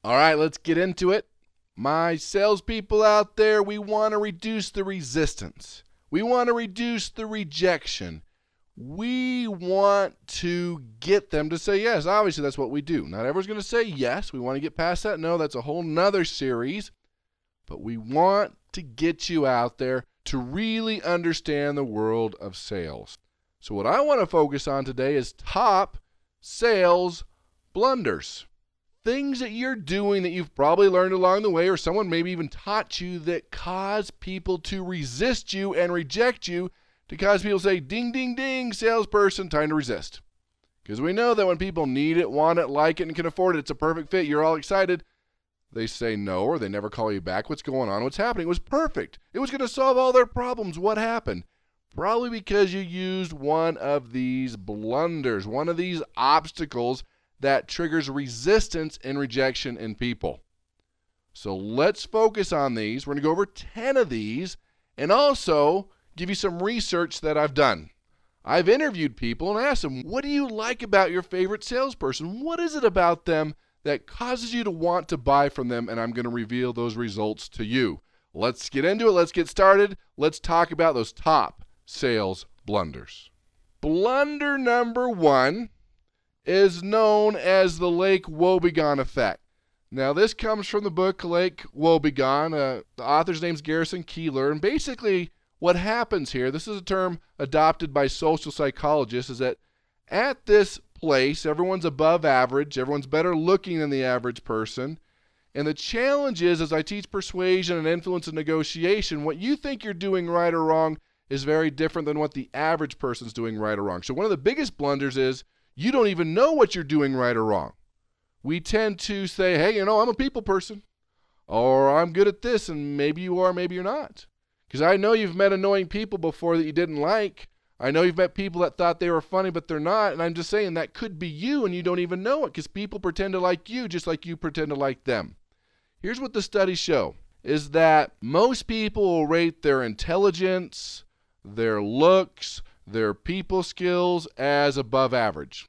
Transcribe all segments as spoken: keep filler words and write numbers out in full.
All right, let's get into it. My salespeople out there, we want to reduce the resistance. We want to reduce the rejection. We want to get them to say yes. Obviously, that's what we do. Not everyone's going to say yes. We want to get past that. No, that's a whole nother series. But we want to get you out there to really understand the world of sales. So what I want to focus on today is top sales blunders. Things that you're doing that you've probably learned along the way, or someone maybe even taught you, that cause people to resist you and reject you, to cause people to say, ding, ding, ding, salesperson, time to resist. Because we know that when people need it, want it, like it, and can afford it, it's a perfect fit, you're all excited. They say no, or they never call you back. What's going on? What's happening? It was perfect. It was going to solve all their problems. What happened? Probably because you used one of these blunders, one of these obstacles that triggers resistance and rejection in people. So let's focus on these. We're going to go over ten of these and also give you some research that I've done. I've interviewed people and asked them, what do you like about your favorite salesperson? What is it about them that causes you to want to buy from them? And I'm going to reveal those results to you. Let's get into it. Let's get started. Let's talk about those top sales blunders. Blunder number one is known as the Lake Wobegon effect. Now, this comes from the book Lake Wobegon. Uh, the author's name's Garrison Keillor. And basically, what happens here, this is a term adopted by social psychologists, is that at this place, everyone's above average, everyone's better looking than the average person. And the challenge is, as I teach persuasion and influence and negotiation, what you think you're doing right or wrong is very different than what the average person's doing right or wrong. So one of the biggest blunders is you don't even know what you're doing right or wrong. We tend to say, hey, you know, I'm a people person, or I'm good at this, and maybe you are, maybe you're not. Because I know you've met annoying people before that you didn't like. I know you've met people that thought they were funny, but they're not. And I'm just saying that could be you, and you don't even know it, because people pretend to like you just like you pretend to like them. Here's what the studies show, is that most people will rate their intelligence, their looks, their people skills as above average.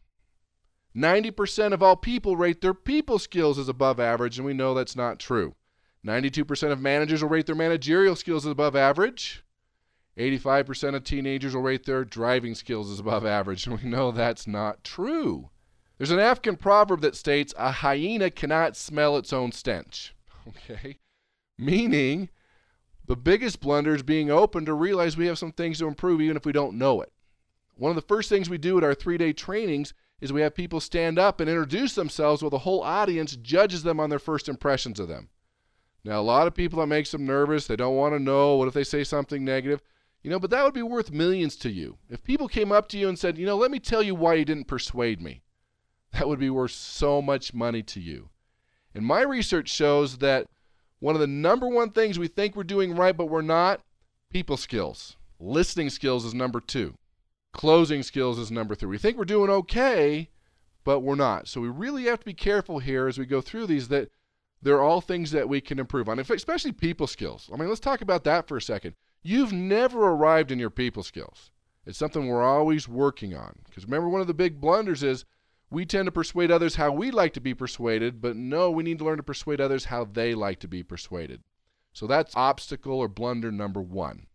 ninety percent of all people rate their people skills as above average, and we know that's not true. ninety-two percent of managers will rate their managerial skills as above average. eighty-five percent of teenagers will rate their driving skills as above average, and we know that's not true. There's an African proverb that states, a hyena cannot smell its own stench. Okay? Meaning, the biggest blunder is being open to realize we have some things to improve even if we don't know it. One of the first things we do at our three-day trainings is we have people stand up and introduce themselves while the whole audience judges them on their first impressions of them. Now, a lot of people, that makes them nervous. They don't want to know. What if they say something negative? You know, but that would be worth millions to you. If people came up to you and said, you know, let me tell you why you didn't persuade me, that would be worth so much money to you. And my research shows that one of the number one things we think we're doing right, but we're not, people skills. Listening skills is number two. Closing skills is number three. We think we're doing okay, but we're not. So we really have to be careful here as we go through these, that they're all things that we can improve on, especially people skills. I mean, let's talk about that for a second. You've never arrived in your people skills. It's something we're always working on. Because remember, one of the big blunders is we tend to persuade others how we like to be persuaded, but no, we need to learn to persuade others how they like to be persuaded. So that's obstacle or blunder number one.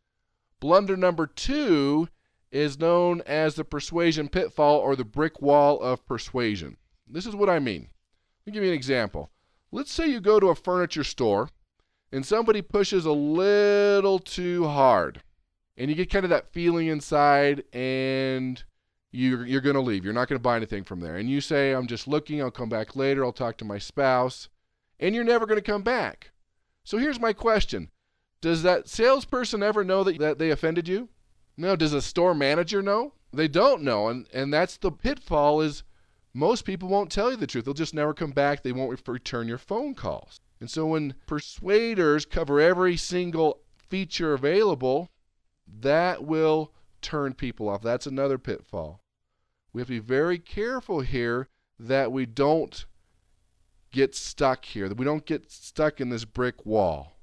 Blunder number two is known as the persuasion pitfall, or the brick wall of persuasion. This is what I mean. Let me give you an example. Let's say you go to a furniture store and somebody pushes a little too hard, and you get kind of that feeling inside, and you're, you're going to leave. You're not going to buy anything from there. And you say, I'm just looking. I'll come back later. I'll talk to my spouse. And you're never going to come back. So here's my question. Does that salesperson ever know that, that they offended you? No. Does a store manager know? They don't know. And, and that's the pitfall, is most people won't tell you the truth. They'll just never come back. They won't return your phone calls. And so when persuaders cover every single feature available, that will turn people off. That's another pitfall. We have to be very careful here that we don't get stuck here, that we don't get stuck in this brick wall.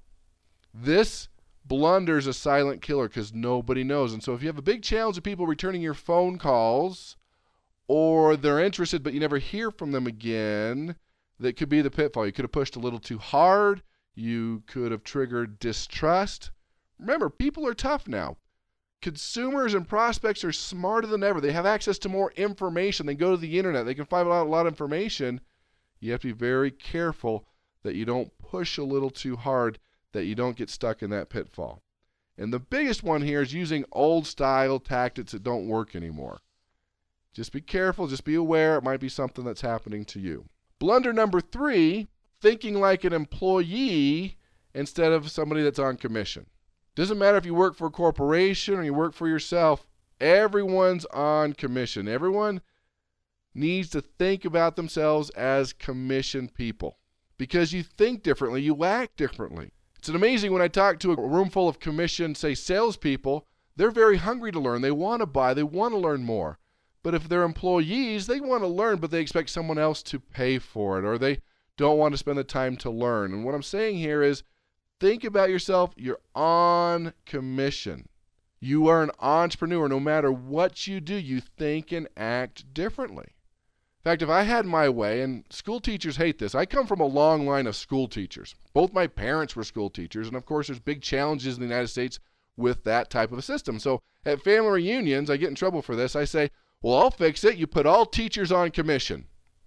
This blunder is a silent killer because nobody knows. And so if you have a big challenge of people returning your phone calls, or they're interested but you never hear from them again, that could be the pitfall. You could have pushed a little too hard. You could have triggered distrust. Remember, people are tough now. Consumers and prospects are smarter than ever. They have access to more information. They go to the internet. They can find out a lot of information. You have to be very careful that you don't push a little too hard, that you don't get stuck in that pitfall. And the biggest one here is using old style tactics that don't work anymore. Just be careful. Just be aware. It might be something that's happening to you. Blunder number three, thinking like an employee instead of somebody that's on commission. Doesn't matter if you work for a corporation or you work for yourself, everyone's on commission. Everyone needs to think about themselves as commission people. Because you think differently, you act differently. It's amazing when I talk to a room full of commission, say, salespeople, they're very hungry to learn. They want to buy. They want to learn more. But if they're employees, they want to learn, but they expect someone else to pay for it, or they don't want to spend the time to learn. And what I'm saying here is, think about yourself. You're on commission. You are an entrepreneur. No matter what you do, you think and act differently. In fact, if I had my way, and school teachers hate this, I come from a long line of school teachers. Both my parents were school teachers, and of course there's big challenges in the United States with that type of a system. So at family reunions, I get in trouble for this. I say, well, I'll fix it. You put all teachers on commission.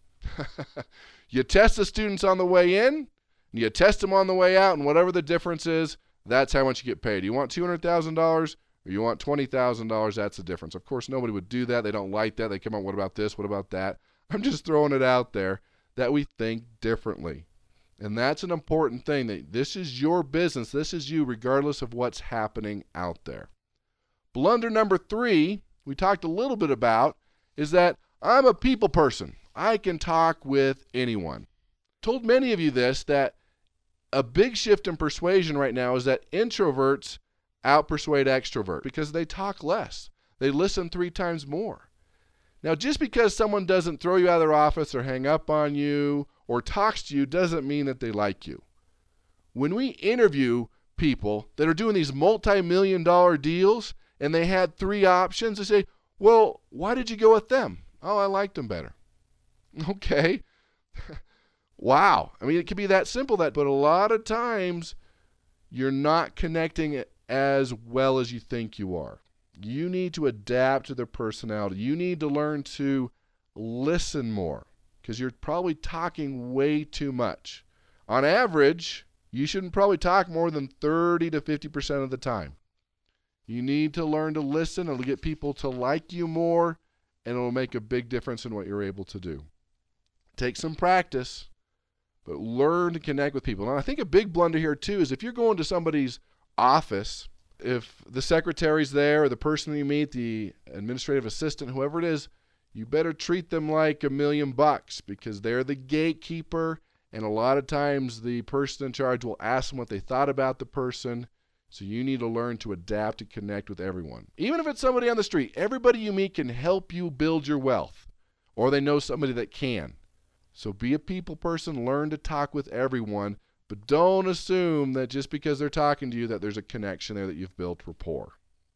You test the students on the way in, you test them on the way out, and whatever the difference is, that's how much you get paid. You want two hundred thousand dollars or you want twenty thousand dollars, that's the difference. Of course, nobody would do that. They don't like that. They come out, what about this? What about that? I'm just throwing it out there that we think differently. And that's an important thing. That this is your business. This is you, regardless of what's happening out there. Blunder number three, we talked a little bit about, is that I'm a people person. I can talk with anyone. Told many of you this, that a big shift in persuasion right now is that introverts outpersuade extroverts because they talk less. They listen three times more. Now, just because someone doesn't throw you out of their office or hang up on you or talks to you doesn't mean that they like you. When we interview people that are doing these multi-million dollar deals and they had three options, they say, well, why did you go with them? Oh, I liked them better. Okay. Wow. I mean, it can be that simple, that, but a lot of times you're not connecting as well as you think you are. You need to adapt to their personality. You need to learn to listen more because you're probably talking way too much. On average, you shouldn't probably talk more than thirty to fifty percent of the time. You need to learn to listen. It'll get people to like you more, and it'll make a big difference in what you're able to do. Take some practice, but learn to connect with people. And I think a big blunder here too is if you're going to somebody's office, if the secretary's there or the person you meet, the administrative assistant, whoever it is, you better treat them like a million bucks because they're the gatekeeper, and a lot of times the person in charge will ask them what they thought about the person. So you need to learn to adapt and connect with everyone. Even if it's somebody on the street, everybody you meet can help you build your wealth, or they know somebody that can. So be a people person, learn to talk with everyone, but don't assume that just because they're talking to you that there's a connection there, that you've built rapport.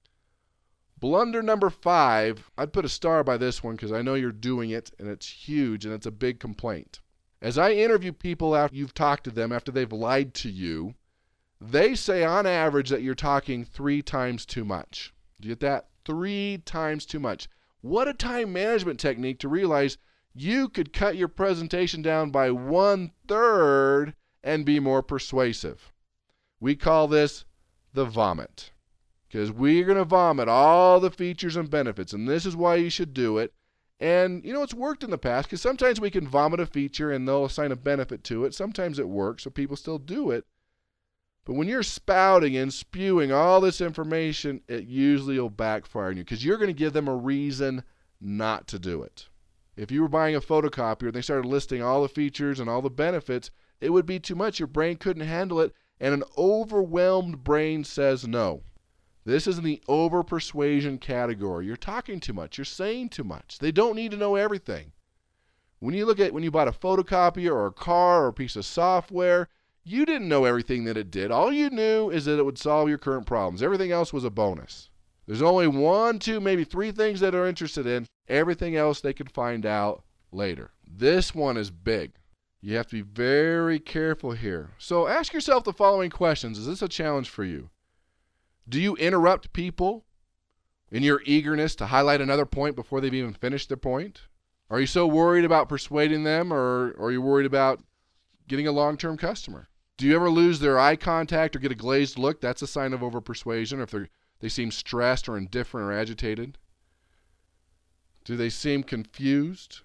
Blunder number five, I'd put a star by this one because I know you're doing it and it's huge and it's a big complaint. As I interview people after you've talked to them, after they've lied to you, they say on average that you're talking three times too much. Do you get that? Three times too much. What a time management technique to realize you could cut your presentation down by one third and be more persuasive. We call this the vomit. Because we're going to vomit all the features and benefits, and this is why you should do it. And, you know, it's worked in the past, because sometimes we can vomit a feature and they'll assign a benefit to it. Sometimes it works, so people still do it. But when you're spouting and spewing all this information, it usually will backfire on you, because you're going to give them a reason not to do it. If you were buying a photocopier and they started listing all the features and all the benefits, it would be too much. Your brain couldn't handle it, and an overwhelmed brain says no. This is in the over-persuasion category. You're talking too much. You're saying too much. They don't need to know everything. When you look at when you bought a photocopier or a car or a piece of software, you didn't know everything that it did. All you knew is that it would solve your current problems. Everything else was a bonus. There's only one, two, maybe three things that they're interested in. Everything else they can find out later. This one is big. You have to be very careful here. So ask yourself the following questions. Is this a challenge for you? Do you interrupt people in your eagerness to highlight another point before they've even finished their point? Are you so worried about persuading them, or, or are you worried about getting a long-term customer? Do you ever lose their eye contact or get a glazed look? That's a sign of over-persuasion, or if they're, they seem stressed or indifferent or agitated. Do they seem confused?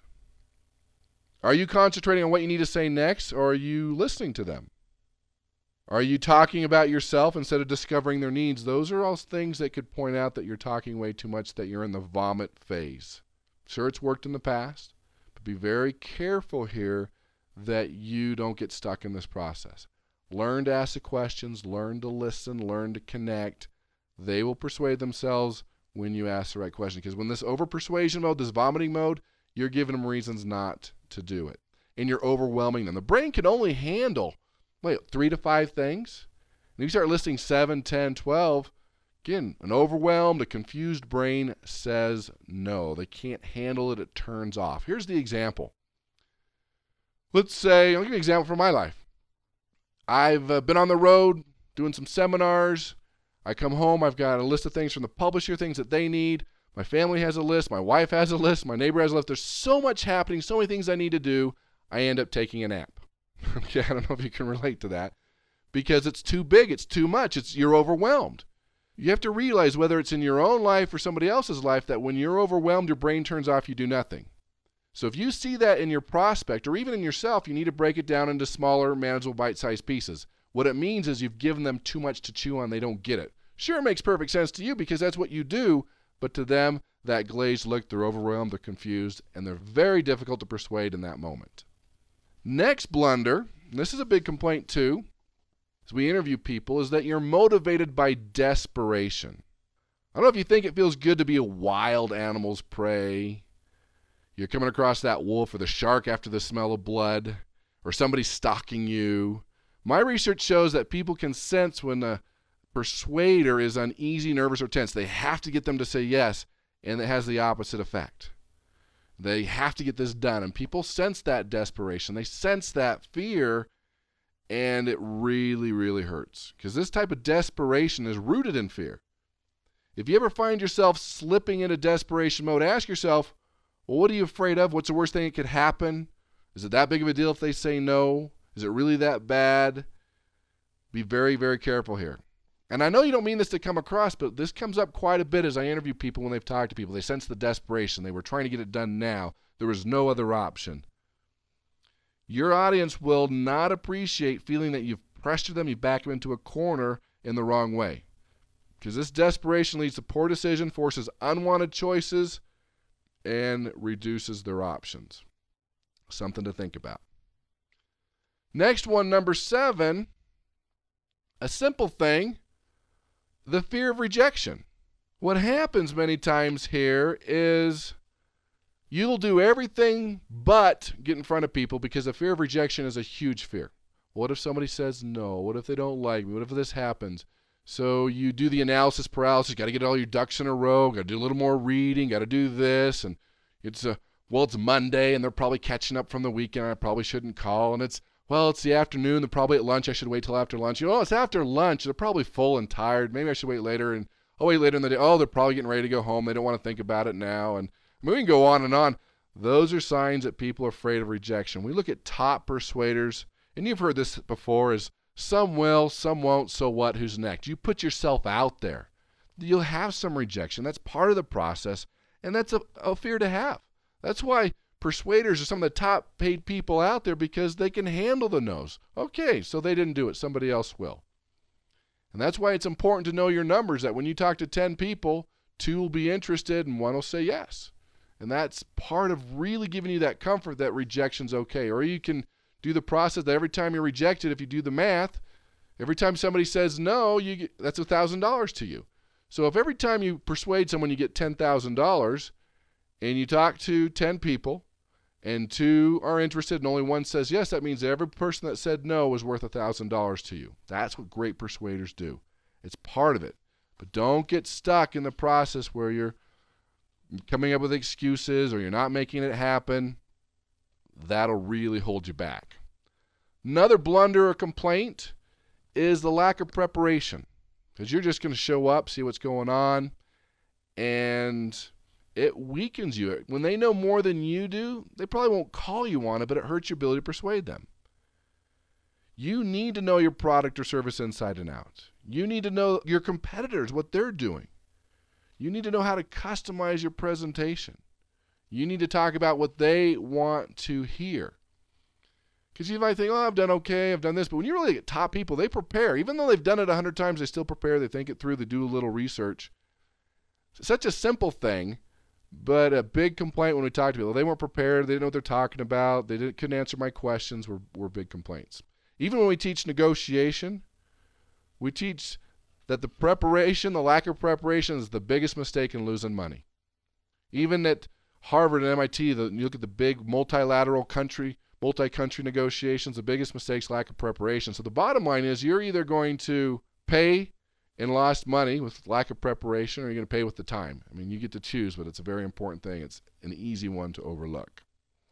Are you concentrating on what you need to say next, or are you listening to them? Are you talking about yourself instead of discovering their needs? Those are all things that could point out that you're talking way too much, that you're in the vomit phase. Sure, it's worked in the past, but be very careful here that you don't get stuck in this process. Learn to ask the questions, learn to listen, learn to connect. They will persuade themselves when you ask the right question. Because when this over-persuasion mode, this vomiting mode, you're giving them reasons not to do it. And you're overwhelming them. The brain can only handle, wait, three to five things. And if you start listing seven, ten, twelve, again, an overwhelmed, a confused brain says no. They can't handle it. It turns off. Here's the example. Let's say, I'll give you an example from my life. I've uh, been on the road doing some seminars. I come home. I've got a list of things from the publisher, things that they need. My family has a list. My wife has a list. My neighbor has a list. There's so much happening, so many things I need to do. I end up taking a nap. Okay, I don't know if you can relate to that. Because it's too big. It's too much. It's, you're overwhelmed. You have to realize, whether it's in your own life or somebody else's life, that when you're overwhelmed, your brain turns off, you do nothing. So if you see that in your prospect, or even in yourself, you need to break it down into smaller, manageable, bite-sized pieces. What it means is you've given them too much to chew on. They don't get it. Sure, it makes perfect sense to you because that's what you do, but to them, that glazed look, they're overwhelmed, they're confused, and they're very difficult to persuade in that moment. Next blunder, and this is a big complaint too, as we interview people, is that you're motivated by desperation. I don't know if you think it feels good to be a wild animal's prey. You're coming across that wolf or the shark after the smell of blood, or somebody stalking you. My research shows that people can sense when a persuader is uneasy, nervous, or tense. They have to get them to say yes, and it has the opposite effect. They have to get this done, and people sense that desperation. They sense that fear, and it really, really hurts, because this type of desperation is rooted in fear. If you ever find yourself slipping into desperation mode, ask yourself, well, what are you afraid of? What's the worst thing that could happen? Is it that big of a deal if they say no? Is it really that bad? Be very, very careful here. And I know you don't mean this to come across, but this comes up quite a bit as I interview people when they've talked to people. They sense the desperation. They were trying to get it done now. There was no other option. Your audience will not appreciate feeling that you've pressured them, you back them into a corner in the wrong way. Because this desperation leads to poor decision, forces unwanted choices, and reduces their options. Something to think about. Next one, number seven, a simple thing, the fear of rejection. What happens many times here is you'll do everything but get in front of people because the fear of rejection is a huge fear. What if somebody says no? What if they don't like me? What if this happens? So you do the analysis paralysis. Got to get all your ducks in a row. Got to do a little more reading. Got to do this. And it's a, well, it's Monday, and they're probably catching up from the weekend. I probably shouldn't call. And it's, well, it's the afternoon. They're probably at lunch. I should wait till after lunch. You know, it's after lunch. They're probably full and tired. Maybe I should wait later. And I'll wait later in the day. Oh, they're probably getting ready to go home. They don't want to think about it now. And I mean, we can go on and on. Those are signs that people are afraid of rejection. We look at top persuaders, and you've heard this before, is some will, some won't, so what, who's next? You put yourself out there. You'll have some rejection. That's part of the process, and that's a, a fear to have. That's why persuaders are some of the top paid people out there, because they can handle the no's. Okay, so they didn't do it. Somebody else will. And that's why it's important to know your numbers, that when you talk to ten people, two will be interested and one will say yes. And that's part of really giving you that comfort that rejection's okay. Or you can do the process that every time you're rejected, if you do the math, every time somebody says no, you get, that's one thousand dollars to you. So if every time you persuade someone you get ten thousand dollars, and you talk to ten people, and two are interested and only one says yes, that means that every person that said no was worth one thousand dollars to you. That's what great persuaders do. It's part of it. But don't get stuck in the process where you're coming up with excuses or you're not making it happen. That'll really hold you back. Another blunder or complaint is the lack of preparation, because you're just going to show up, see what's going on, and it weakens you. When they know more than you do, they probably won't call you on it, but it hurts your ability to persuade them. You need to know your product or service inside and out. You need to know your competitors, what they're doing. You need to know how to customize your presentation. You need to talk about what they want to hear. Because you might think, oh, I've done okay, I've done this. But when you really get top people, they prepare. Even though they've done it a hundred times, they still prepare. They think it through. They do a little research. It's such a simple thing, but a big complaint when we talk to people. They weren't prepared. They didn't know what they're talking about. They didn't, couldn't answer my questions were, were big complaints. Even when we teach negotiation, we teach that the preparation, the lack of preparation, is the biggest mistake in losing money. Even at Harvard and M I T, the, you look at the big multilateral country, multi-country negotiations, the biggest mistake is lack of preparation. So the bottom line is you're either going to pay in lost money with lack of preparation, or you're going to pay with the time. I mean, you get to choose, but it's a very important thing. It's an easy one to overlook.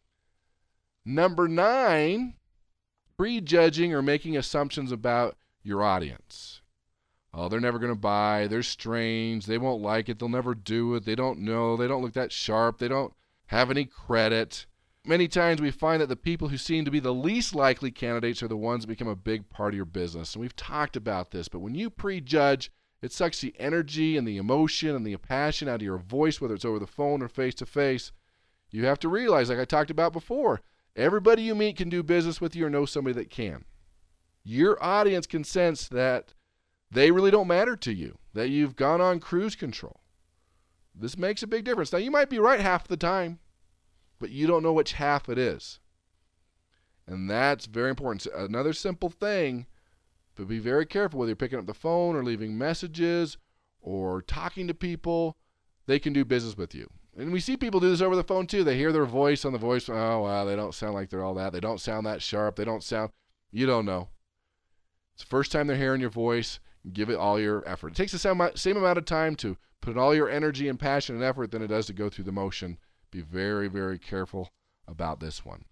Number nine, prejudging or making assumptions about your audience. Oh, they're never going to buy. They're strange. They won't like it. They'll never do it. They don't know. They don't look that sharp. They don't have any credit. Many times we find that the people who seem to be the least likely candidates are the ones that become a big part of your business. And we've talked about this, but when you prejudge, it sucks the energy and the emotion and the passion out of your voice, whether it's over the phone or face-to-face. You have to realize, like I talked about before, everybody you meet can do business with you or know somebody that can. Your audience can sense that they really don't matter to you, that you've gone on cruise control. This makes a big difference. Now, you might be right half the time, but you don't know which half it is. And that's very important. So another simple thing, but be very careful whether you're picking up the phone or leaving messages or talking to people, they can do business with you. And we see people do this over the phone too. They hear their voice on the voice. Oh, wow, they don't sound like they're all that. They don't sound that sharp. They don't sound, you don't know. It's the first time they're hearing your voice. Give it all your effort. It takes the same, same amount of time to put all your energy and passion and effort than it does to go through the motion. Be very, very careful about this one.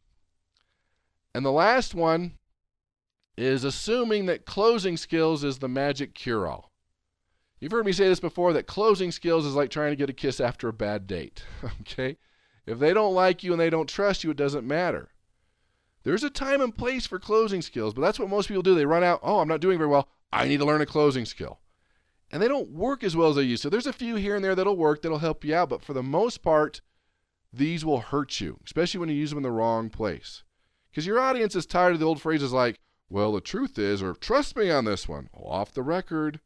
And the last one is assuming that closing skills is the magic cure-all. You've heard me say this before, that closing skills is like trying to get a kiss after a bad date. Okay? If they don't like you and they don't trust you, it doesn't matter. There's a time and place for closing skills, but that's what most people do. They run out, oh, I'm not doing very well. I need to learn a closing skill. And they don't work as well as they used to. There's a few here and there that'll work, that'll help you out, but for the most part, these will hurt you, especially when you use them in the wrong place. Because your audience is tired of the old phrases like, well, the truth is, or trust me on this one, oh, off the record,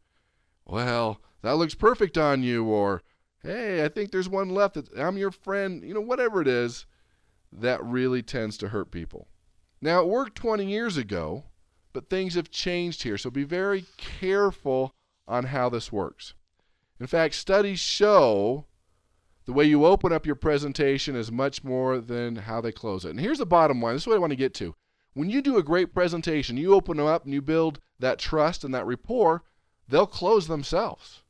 well, that looks perfect on you, or hey, I think there's one left, that I'm your friend, you know, whatever it is, that really tends to hurt people. Now, it worked twenty years ago, but things have changed here, so be very careful on how this works. In fact, studies show the way you open up your presentation is much more than how they close it. And here's the bottom line. This is what I want to get to. When you do a great presentation, you open them up and you build that trust and that rapport, they'll close themselves.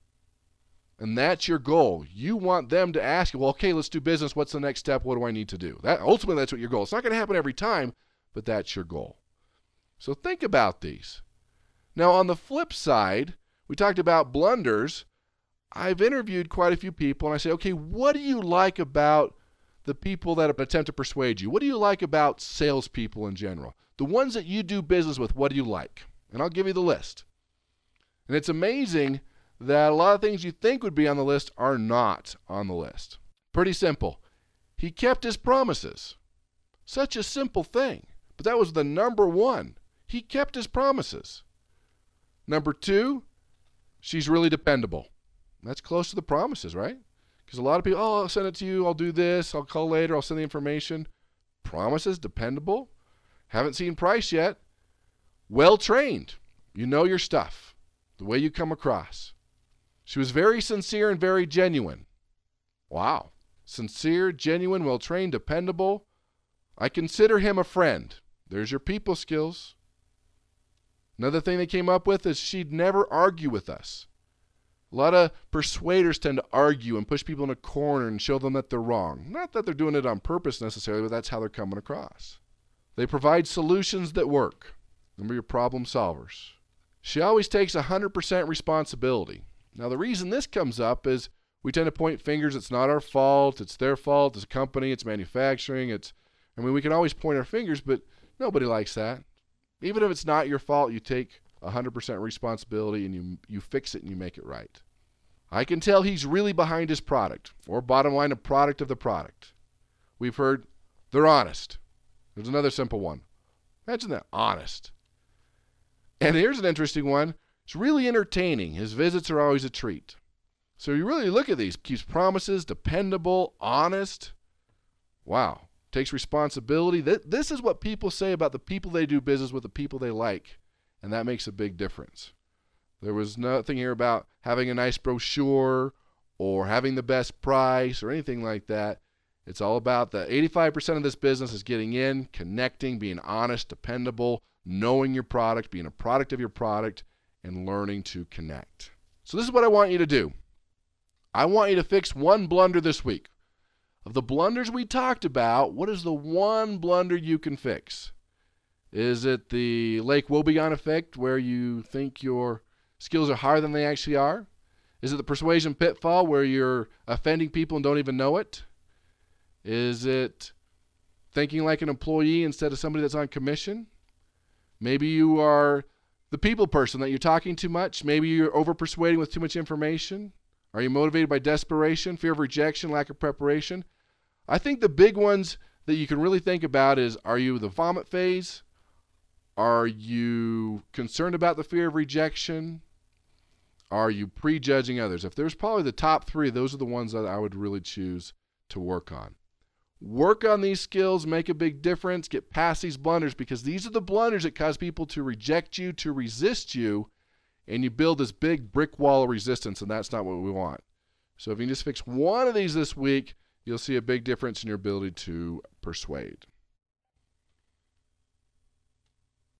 And that's your goal. You want them to ask you, well, okay, let's do business. What's the next step? What do I need to do? That, ultimately, that's what your goal is. It's not going to happen every time, but that's your goal. So think about these. Now, on the flip side, we talked about blunders. I've interviewed quite a few people, and I say, okay, what do you like about the people that attempt to persuade you? What do you like about salespeople in general? The ones that you do business with, what do you like? And I'll give you the list. And it's amazing that a lot of things you think would be on the list are not on the list. Pretty simple. He kept his promises. Such a simple thing. But that was the number one. He kept his promises. Number two, she's really dependable. That's close to the promises, right? Because a lot of people, oh, I'll send it to you, I'll do this, I'll call later, I'll send the information. Promises, dependable. Haven't seen price yet. Well trained. You know your stuff, the way you come across. She was very sincere and very genuine. Wow. Sincere, genuine, well trained, dependable. I consider him a friend. There's your people skills. Another thing they came up with is she'd never argue with us. A lot of persuaders tend to argue and push people in a corner and show them that they're wrong. Not that they're doing it on purpose necessarily, but that's how they're coming across. They provide solutions that work. Remember your problem solvers. She always takes one hundred percent responsibility. Now, the reason this comes up is we tend to point fingers. It's not our fault. It's their fault. It's a company. It's manufacturing. It's, I mean, we can always point our fingers, but nobody likes that. Even if it's not your fault, you take one hundred percent responsibility and you, you fix it and you make it right. I can tell he's really behind his product, or bottom line, a product of the product. We've heard they're honest. There's another simple one. Imagine that, honest. And here's an interesting one. It's really entertaining. His visits are always a treat. So you really look at these. Keeps promises, dependable, honest. Wow. Takes responsibility. This is what people say about the people they do business with, the people they like. And that makes a big difference. There was nothing here about having a nice brochure or having the best price or anything like that. It's all about the eighty-five percent of this business is getting in, connecting, being honest, dependable, knowing your product, being a product of your product, and learning to connect. So this is what I want you to do. I want you to fix one blunder this week. Of the blunders we talked about, what is the one blunder you can fix? Is it the Lake Wobegon effect, where you think your skills are higher than they actually are? Is it the persuasion pitfall, where you're offending people and don't even know it? Is it thinking like an employee instead of somebody that's on commission? Maybe you are the people person, that you're talking too much. Maybe you're over-persuading with too much information. Are you motivated by desperation, fear of rejection, lack of preparation? I think the big ones that you can really think about is, are you the vomit phase? Are you concerned about the fear of rejection? Are you prejudging others? If there's probably the top three, those are the ones that I would really choose to work on. Work on these skills, make a big difference, get past these blunders, because these are the blunders that cause people to reject you, to resist you, and you build this big brick wall of resistance, and that's not what we want. So if you can just fix one of these this week, you'll see a big difference in your ability to persuade.